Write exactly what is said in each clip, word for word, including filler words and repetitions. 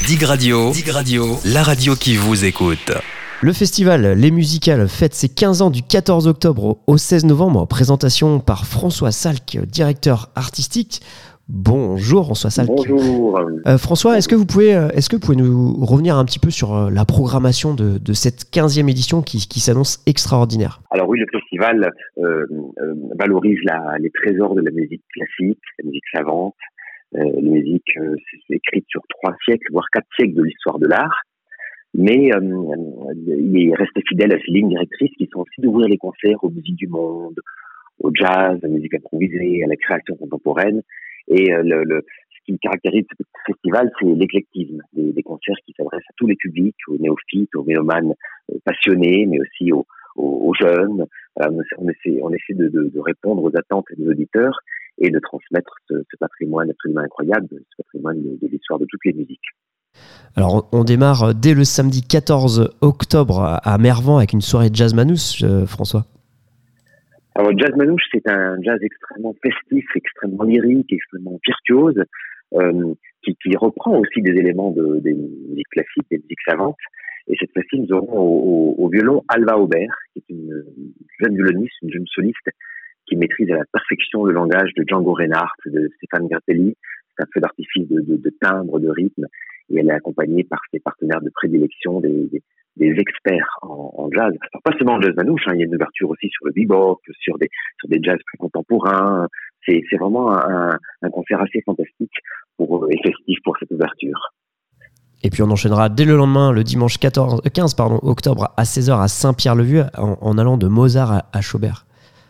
Dig Radio, Dig Radio, la radio qui vous écoute. Le festival Les Musicales fête ses quinze ans du quatorze octobre au seize novembre. Présentation par François Salk, directeur artistique. Bonjour François Salk. Bonjour. Euh, François, est-ce que, vous pouvez, est-ce que vous pouvez nous revenir un petit peu sur la programmation de, de cette quinzième édition qui, qui s'annonce extraordinaire? Alors oui, le festival euh, euh, valorise la, les trésors de la musique classique, la musique savante, euh, la musique euh, écrite sur trois siècles, voire quatre siècles de l'histoire de l'art. Mais euh, il est resté fidèle à ses lignes directrices qui sont aussi d'ouvrir les concerts aux musiques du monde, au jazz, à la musique improvisée, à la création contemporaine. Et euh, le, le, ce qui caractérise ce festival, c'est l'éclectisme, des, des concerts qui s'adressent à tous les publics, aux néophytes, aux mélomanes euh, passionnés, mais aussi aux, aux, aux jeunes. Euh, on essaie, on essaie de, de, de répondre aux attentes des auditeurs et de transmettre ce, ce patrimoine absolument incroyable, ce patrimoine de, de l'histoire de toutes les musiques. Alors, on démarre dès le samedi quatorze octobre à Mervan avec une soirée jazz manouche, euh, François. Alors, jazz manouche, c'est un jazz extrêmement festif, extrêmement lyrique, extrêmement virtuose, euh, qui, qui reprend aussi des éléments de, des musiques classiques, des musiques savantes. Et cette fois-ci, nous aurons au, au, au violon Alva Aubert, qui est une jeune violoniste, une jeune soliste, qui maîtrise à la perfection le langage de Django Reinhardt, de Stéphane Grappelli. C'est un feu d'artifice de, de, de timbre, de rythme. Et elle est accompagnée par ses partenaires de prédilection, des, des, des experts en, en jazz. Alors, pas seulement en jazz manouche, hein, il y a une ouverture aussi sur le bebop, sur des, sur des jazz plus contemporains. C'est, c'est vraiment un, un concert assez fantastique pour, et festif pour cette ouverture. Et puis on enchaînera dès le lendemain, le dimanche quatorze, quinze pardon, octobre à seize heures à Saint-Pierre-le-Vieux, en, en allant de Mozart à, à Schubert.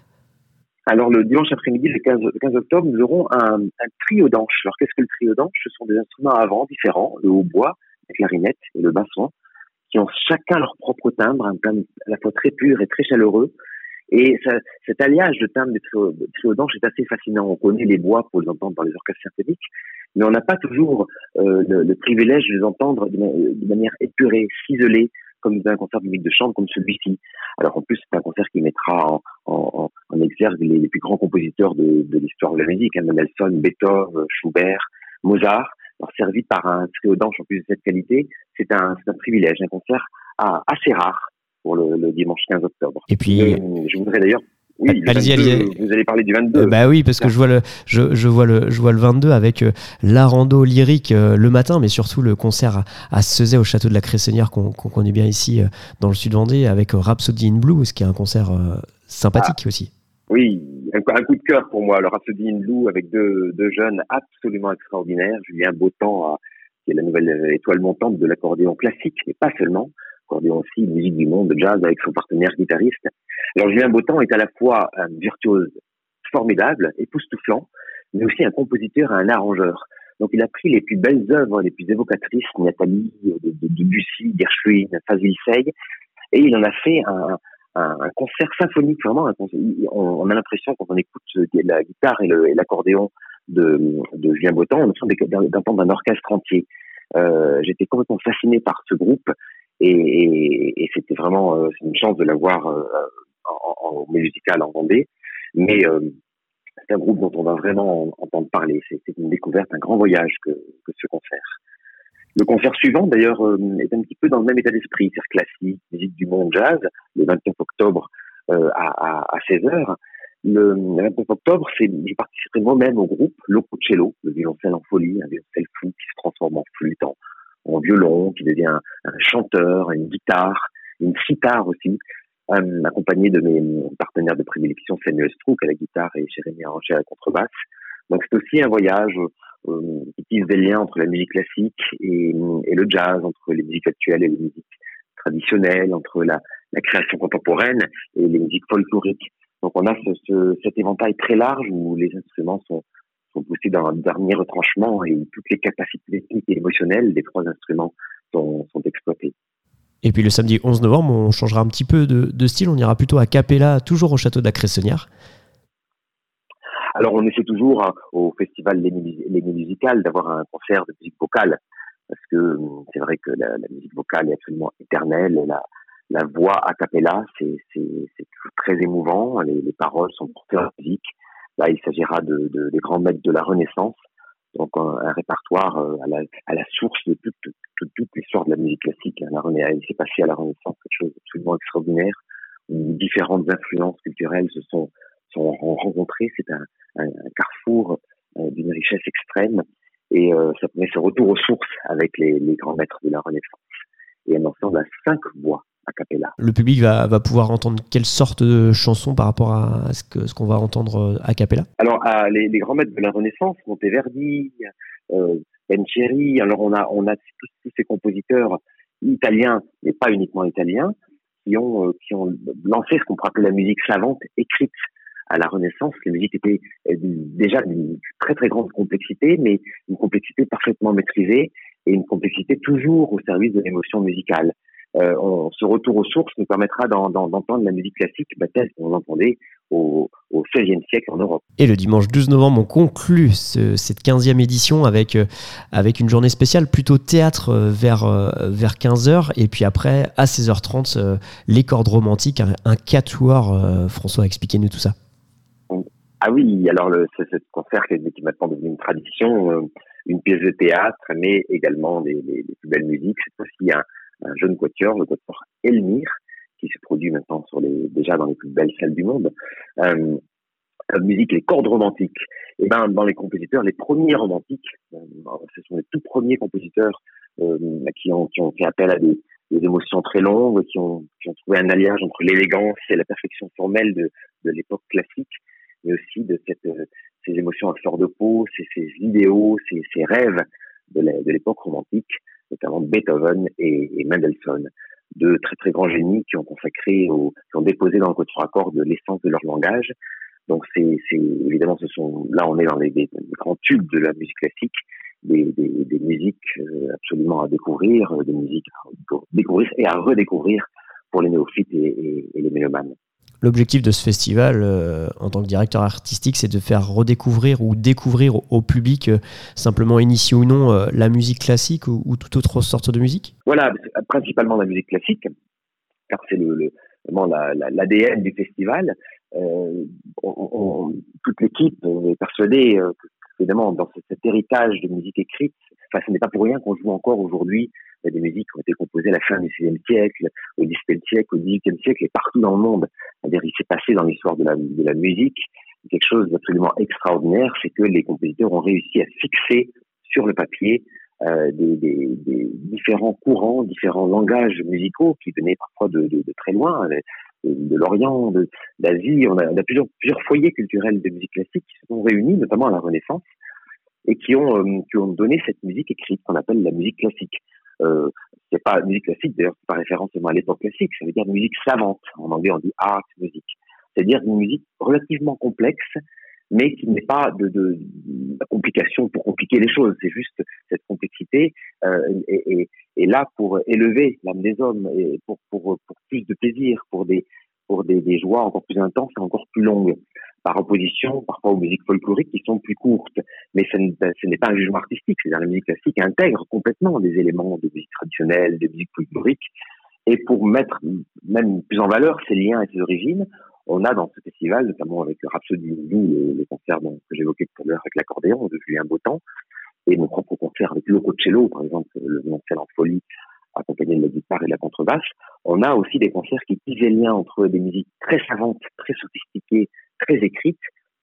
Alors, le dimanche après-midi, le quinze, quinze octobre, nous aurons un, un trio d'anches. Alors, qu'est-ce que le trio d'anches? Ce sont des instruments à vent différents, le hautbois, la clarinette et le basson, qui ont chacun leur propre timbre, un timbre à la fois très pur et très chaleureux. Et ça, cet alliage de timbres des trio, de trio d'anches est assez fascinant. On connaît les bois pour les entendre dans les orchestres symphoniques, mais on n'a pas toujours euh, le, le privilège de les entendre de, de manière épurée, ciselée, comme dans un concert de musique de chambre comme celui-ci. Alors en plus, c'est un concert qui mettra en, en, en exergue les, les plus grands compositeurs de, de l'histoire de la musique, hein, Mendelssohn, Beethoven, Schubert, Mozart. Alors servi par un trio d'anches en plus de cette qualité, c'est un, c'est un privilège, un concert à, assez rare pour le, le dimanche quinze octobre. Et puis, euh, je voudrais d'ailleurs Oui, allez-y, vingt-deux, allez-y. Vous allez parler du vingt-deux. Euh, bah oui, parce que je vois le, je, je vois le, je vois le vingt-deux avec euh, la rando lyrique euh, le matin, mais surtout le concert à, à Sezay au château de la Cressonnière qu'on, qu'on connaît bien ici euh, dans le sud Vendée avec euh, Rhapsody in Blue, ce qui est un concert euh, sympathique ah. aussi. Oui, un, un coup de cœur pour moi, le Rhapsody in Blue avec deux, deux jeunes absolument extraordinaires, Julien Beautemps, qui est la nouvelle étoile montante de l'accordéon classique, mais pas seulement. Accordéon aussi, musique du monde, jazz avec son partenaire guitariste. Alors Julien Beautemps est à la fois un virtuose formidable, époustouflant, mais aussi un compositeur et un arrangeur. Donc il a pris les plus belles œuvres, les plus évocatrices, Nathalie, de, de, de Debussy, Gershwin, Fazil Say, et il en a fait un, un, un concert symphonique, vraiment. Un concert, on, on a l'impression, quand on écoute la guitare et, le, et l'accordéon de, de Julien Beautemps, on a l'impression d'entendre un orchestre entier. Euh, j'étais complètement fasciné par ce groupe. Et, et, et c'était vraiment euh, une chance de l'avoir euh, en, en musical en Vendée. Mais euh, c'est un groupe dont on va vraiment entendre parler. C'est, c'est une découverte, un grand voyage que, que ce concert. Le concert suivant, d'ailleurs, euh, est un petit peu dans le même état d'esprit. C'est classique, musique du monde, jazz, le vingt-neuf octobre euh, à, à, à seize heures. Le, le vingt-neuf octobre, c'est, je participerai moi-même au groupe Loco Cello, le violoncelle en folie, un violoncelle fou qui se transforme en flûte, en en violon, qui devient un, un chanteur, une guitare, une sitar aussi, euh, accompagné de mes partenaires de prédilection, Samuel Strouk à la guitare et Jérémy Arranger à la contrebasse. Donc c'est aussi un voyage euh, qui tisse des liens entre la musique classique et, et le jazz, entre les musiques actuelles et les musiques traditionnelles, entre la, la création contemporaine et les musiques folkloriques. Donc on a ce, ce, cet éventail très large où les instruments sont sont poussés dans un dernier retranchement et toutes les capacités techniques et émotionnelles des trois instruments sont, sont exploitées. Et puis le samedi onze novembre, on changera un petit peu de, de style, on ira plutôt à Capella, toujours au château de la Cressonnière. Alors on essaie toujours hein, au festival Les, Les Musicales d'avoir un concert de musique vocale, parce que c'est vrai que la, la musique vocale est absolument éternelle, et la, la voix a cappella, c'est, c'est, c'est toujours très émouvant, les, les paroles sont portées en musique. Là, il s'agira de, de, des grands maîtres de la Renaissance, donc un, un répertoire euh, à, la, à la source de toute, toute, toute l'histoire de la musique classique. La Renaissance, il s'est passé à la Renaissance quelque chose d'absolument extraordinaire, où différentes influences culturelles se sont, sont rencontrées. C'est un, un, un carrefour euh, d'une richesse extrême, et euh, ça permet ce retour aux sources avec les, les grands maîtres de la Renaissance. Et un ensemble à cinq voix a cappella. Le public va, va pouvoir entendre quelle sorte de chanson par rapport à ce, que, ce qu'on va entendre a cappella? Alors, à, les, les grands maîtres de la Renaissance, Monteverdi, euh, Benceri, alors on a, on a tous, tous ces compositeurs italiens, mais pas uniquement italiens, qui ont, euh, qui ont lancé ce qu'on pourrait appeler la musique savante écrite. À la Renaissance, la musique était euh, déjà d'une très très grande complexité, mais une complexité parfaitement maîtrisée et une complexité toujours au service de l'émotion musicale. Euh, on, ce retour aux sources nous permettra d'en, d'en, d'entendre la musique classique bah, telle qu'on l'entendait au, au seizième siècle en Europe. Et le dimanche douze novembre, on conclut ce, cette quinzième édition avec, euh, avec une journée spéciale, plutôt théâtre euh, vers, euh, vers quinze heures, et puis après, à seize heures trente, euh, les cordes romantiques, un, un quatuor. Euh, François, expliquez-nous tout ça. Ah oui, alors le, ce, ce concert qui est maintenant devenu une tradition, euh, une pièce de théâtre, mais également des, des, des plus belles musiques. C'est aussi un, un jeune quatuor, le quatuor Elmire, qui se produit maintenant sur les, déjà dans les plus belles salles du monde. Euh, la musique, les cordes romantiques. Et ben, dans les compositeurs, les premiers romantiques, euh, ce sont les tout premiers compositeurs euh, qui ont qui ont fait appel à des, des émotions très longues, qui ont qui ont trouvé un alliage entre l'élégance et la perfection formelle de de l'époque classique, mais aussi de cette euh, ces émotions à fleur de peau, ces, ces idéaux, ces, ces rêves de, la, de l'époque romantique, notamment Beethoven et, et Mendelssohn, deux très très grands génies qui ont consacré, au, qui ont déposé dans le quatuor à cordes l'essence de leur langage. Donc c'est, c'est évidemment, ce sont là on est dans les, les, les grands tubes de la musique classique, des, des, des musiques absolument à découvrir, des musiques à découvrir et à redécouvrir pour les néophytes et, et, et les mélomanes. L'objectif de ce festival, euh, en tant que directeur artistique, c'est de faire redécouvrir ou découvrir au, au public, euh, simplement initié ou non, euh, la musique classique ou, ou toute autre sorte de musique. Voilà, principalement la musique classique, car c'est le, le vraiment la, la, l'A D N du festival. Euh, on, on, toute l'équipe est persuadée euh, que, évidemment, dans cet héritage de musique écrite, enfin, ce n'est pas pour rien qu'on joue encore aujourd'hui des musiques qui ont été composées à la fin du seizième siècle, au dix-septième siècle, au dix-huitième siècle et partout dans le monde. C'est-à-dire, il s'est passé dans l'histoire de la, de la musique quelque chose d'absolument extraordinaire, c'est que les compositeurs ont réussi à fixer sur le papier euh, des, des, des différents courants, différents langages musicaux qui venaient parfois de, de, de très loin, de, de l'Orient, de, d'Asie. On a, on a plusieurs, plusieurs foyers culturels de musique classique qui se sont réunis, notamment à la Renaissance, et qui ont, euh, qui ont donné cette musique écrite qu'on appelle la musique classique. Euh, c'est pas musique classique, d'ailleurs, c'est pas référence seulement à l'époque classique, ça veut dire musique savante. En anglais, on dit art music. C'est-à-dire une musique relativement complexe, mais qui n'est pas de, de, de complication pour compliquer les choses. C'est juste cette complexité euh, est, est, est là pour élever l'âme des hommes et pour, pour, pour plus de plaisir, pour des, pour des, des joies encore plus intenses et encore plus longues. Par opposition, parfois aux musiques folkloriques qui sont plus courtes. Mais ce n'est pas un jugement artistique. C'est-à-dire la musique classique intègre complètement des éléments de musique traditionnelle, de musique folklorique. Et pour mettre même plus en valeur ces liens et ces origines, on a dans ce festival, notamment avec Rhapsody in Blue, les, les concerts dont, que j'évoquais tout à l'heure avec l'accordéon de Julien Bottan, et nos propres concerts avec Loco Cello, par exemple, le violoncelle en folie, accompagné de la guitare et de la contrebasse. On a aussi des concerts qui tissent les liens entre des musiques très savantes, très sophistiquées, très écrites,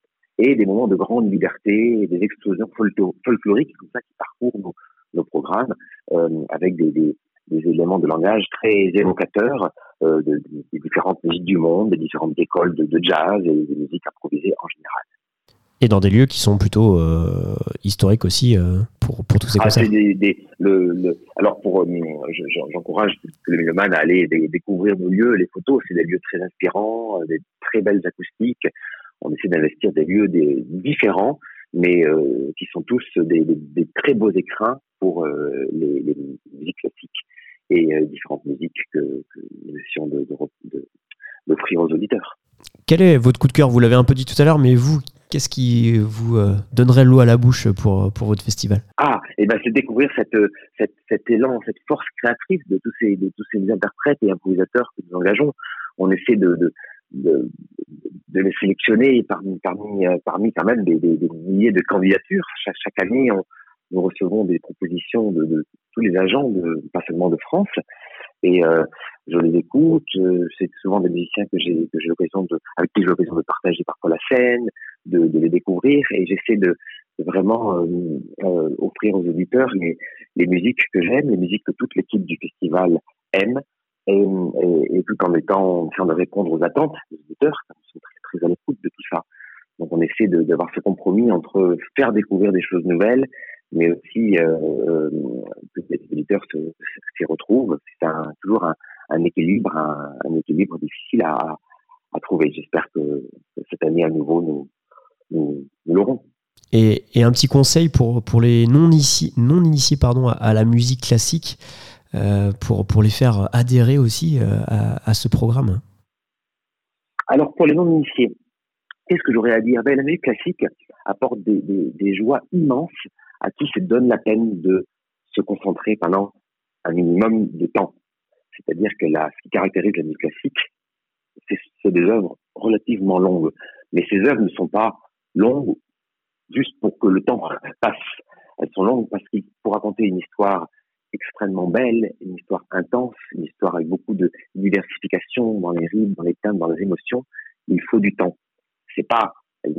et des moments de grande liberté, et des explosions folkloriques comme ça qui parcourent nos, nos programmes, euh, avec des, des, des éléments de langage très évocateurs euh, de, de, des différentes musiques du monde, des différentes écoles de, de jazz et des musiques improvisées en général. Et dans des lieux qui sont plutôt euh, historiques aussi euh, pour, pour tous ces ah, concerts. C'est des, des, le, le, alors, pour, euh, je, j'encourage le mélomanes à aller des, découvrir nos lieux. Les photos, c'est des lieux très inspirants, des très belles acoustiques. On essaie d'investir des lieux des, différents, mais euh, qui sont tous des, des, des très beaux écrins pour euh, les, les musiques classiques et euh, différentes musiques que, que nous essayons de, de, de, d'offrir aux auditeurs. Quel est votre coup de cœur ? Vous l'avez un peu dit tout à l'heure, mais vous, qu'est-ce qui vous euh, donnerait l'eau à la bouche pour, pour votre festival ? Ah, et ben c'est découvrir cette, cette, cet élan, cette force créatrice de tous ces, de tous ces interprètes et improvisateurs que nous engageons. On essaie de, de, de, de les sélectionner parmi, parmi, parmi quand même des, des, des milliers de candidatures. Chaque, chaque année, on, nous recevons des propositions de, de tous les agents, de, pas seulement de France, et euh, je les écoute. C'est souvent des musiciens que j'ai, que j'ai l'occasion de, avec qui j'ai l'occasion de partager parfois la scène, de, de les découvrir, et j'essaie de, de vraiment euh, euh, offrir aux auditeurs les, les musiques que j'aime, les musiques que toute l'équipe du festival aime, et, et, et tout en étant en train de répondre aux attentes des auditeurs, qui sont très, très à l'écoute de tout ça. Donc on essaie de, d'avoir ce compromis entre faire découvrir des choses nouvelles, mais aussi euh, euh, que les auditeurs se, s'y retrouvent. C'est un, toujours un, un équilibre, un, un équilibre difficile à, à trouver. J'espère que, que cette année à nouveau nous, nous, nous l'aurons. Et, et un petit conseil pour, pour les non-initiés, non-initiés pardon, à, à la musique classique, euh, pour, pour les faire adhérer aussi euh, à, à ce programme. Alors pour les non-initiés, qu'est-ce que j'aurais à dire? Ben, la musique classique apporte des, des, des joies immenses à qui se donne la peine de se concentrer pendant un minimum de temps. C'est-à-dire que la, ce qui caractérise la musique classique, c'est, c'est des œuvres relativement longues. Mais ces œuvres ne sont pas longues juste pour que le temps passe. Elles sont longues parce qu'il faut raconter une histoire extrêmement belle, une histoire intense, une histoire avec beaucoup de diversification dans les rythmes, dans les thèmes, dans les émotions. Il faut du temps. C'est pas,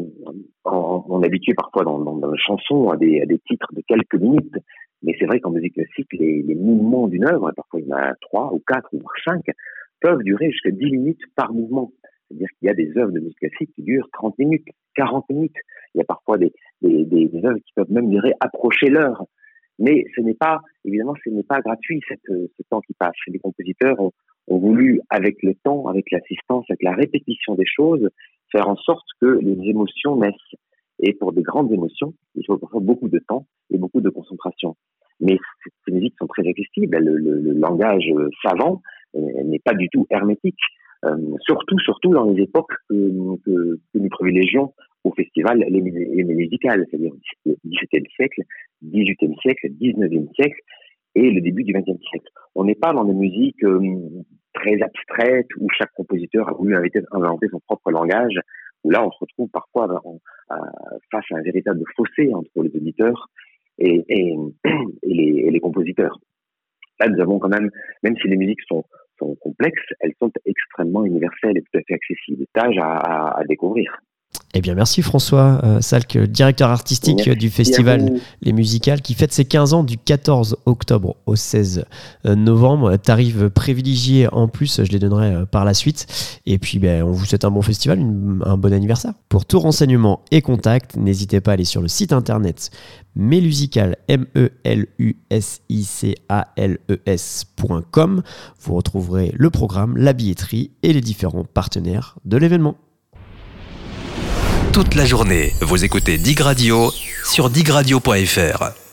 on, on est habitué parfois dans, dans, dans la chanson à des, à des titres de quelques minutes, mais c'est vrai qu'en musique classique, les, les mouvements d'une œuvre, parfois il y en a trois ou quatre ou cinq, peuvent durer jusqu'à dix minutes par mouvement. C'est-à-dire qu'il y a des œuvres de musique classique qui durent trente minutes, quarante minutes. Il y a parfois des, des, des, des œuvres qui peuvent même durer approcher l'heure. Mais ce n'est pas, évidemment, ce n'est pas gratuit, cette, ce temps qui passe. Les compositeurs ont, ont voulu, avec le temps, avec l'assistance, avec la répétition des choses, faire en sorte que les émotions naissent. Et pour des grandes émotions, il faut parfois beaucoup de temps et beaucoup de concentration. Mais ces musiques sont très accessibles. Le, le, le langage savant euh, n'est pas du tout hermétique. Euh, surtout, surtout dans les époques que, que, que nous privilégions au festival, les, les musicales, c'est-à-dire le dix-septième siècle, dix-huitième siècle, dix-neuvième siècle et le début du vingtième siècle. On n'est pas dans des musiques euh, très abstraites où chaque compositeur a voulu inventer, inventer son propre langage, où là on se retrouve parfois en, euh, face à un véritable fossé entre les auditeurs et, et, et, les, et les compositeurs. Là, nous avons quand même, même si les musiques sont, sont complexes, elles sont extrêmement universelles et tout à fait accessibles. Tâche à, à, à découvrir. Eh bien, merci François euh, Salk, directeur artistique merci du festival Les Musicales, qui fête ses quinze ans du quatorze octobre au seize novembre. Tarif privilégié en plus, je les donnerai par la suite. Et puis, ben, on vous souhaite un bon festival, une, un bon anniversaire. Pour tout renseignement et contact, n'hésitez pas à aller sur le site internet melusical, M E L U S I C A L E S point com. Vous retrouverez le programme, la billetterie et les différents partenaires de l'événement. Toute la journée, vous écoutez Dig Radio sur digradio point f r.